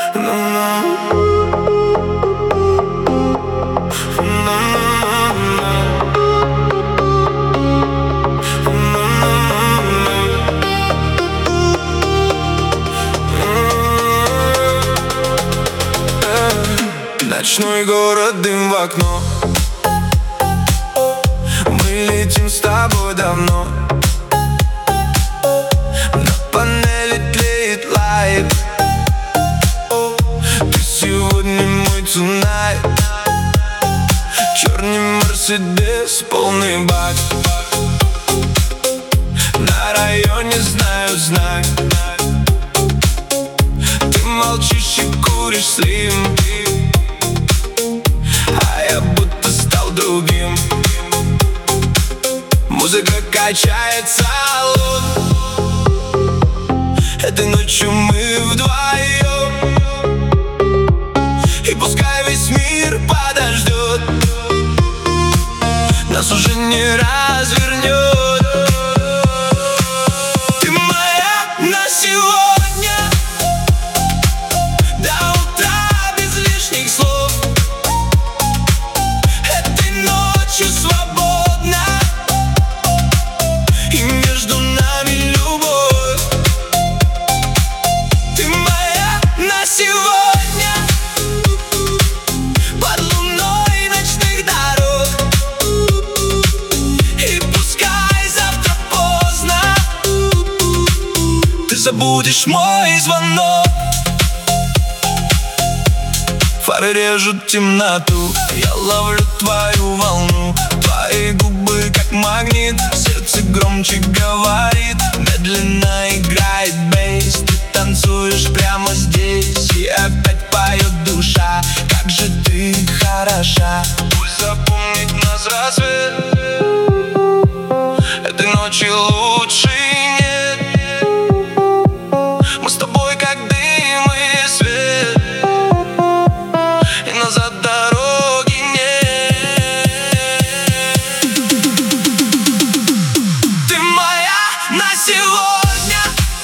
Ночной город, дым в окно. Мы летим с тобой давно. На панели тлеет лайт. Ты сегодня мой цунайт. Черный Мерседес, полный бак. На районе знаю знак. Ты молчишь и куришь слим, а я будто стал другим. Музыка качает салон. Этой ночью мы вдвоем. И пускай весь мир подождет, нас уже не развернет. Ты моя на сегодня, до утра без лишних слов. Этой ночью свободна, и между нами любовь. Ты моя на сегодня, под луной ночных дорог. И пускай завтра поздно, ты забудешь мой звонок. Фары режут темноту, я ловлю твою волну. Твои губы как магнит, сердце громче говорит. Медленно играет бейс, ты танцуешь прямо здесь. И опять поет душа, как же ты хороша. Пусть запомнит нас рассвет, этой ночи лучше нет. Мы с тобой как дым и свет, и назад дороги нет. Ты моя на сегодня,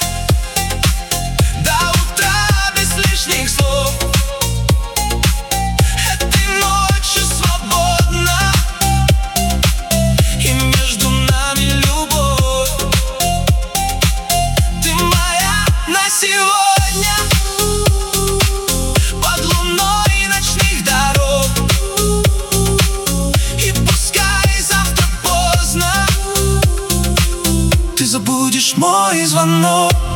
до утра без лишних слов. Этой ночью свободна, и между нами любовь. Ты моя на сегодня, под луной ночных дорог. И пускай завтра поздно, ты забудешь мой звонок.